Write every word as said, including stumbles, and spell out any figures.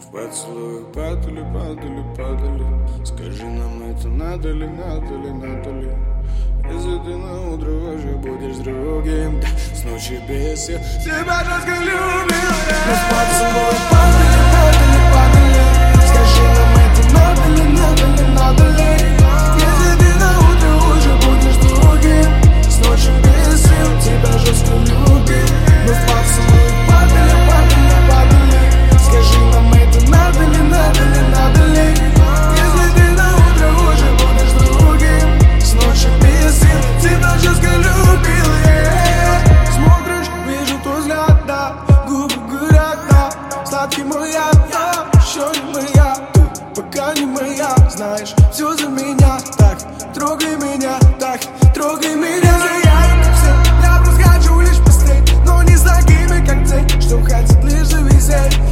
В поцелуях падали, падали, падали. Скажи нам, это надо ли, надо ли, надо ли? Если ты на утро уже будешь с другим, да, с ночи без сил тебя жестко любил я. Мы в поцелуях падали, падали, падали. Скажи нам, это надо ли, надо ли, надо ли? Если ты на утро уже будешь с другим, с ночи без сил тебя жестко любил. Мы в поцелуях падали, падали, падали. Скажи нам, это надо ли, надо ли, надо ли? Если ты на утро уже будешь с другим, с ночи без сил тебя жестко любил я. Смотришь, вижу твой взгляд, да, губы горят, да. Сладкий мой яд, да, еще не моя. Ты пока не моя, знаешь, все за меня. Так, трогай меня, так, трогай меня. Я как все, я просто хочу лишь посмотреть, но не с такими, как ты, что хотят лишь зависеть.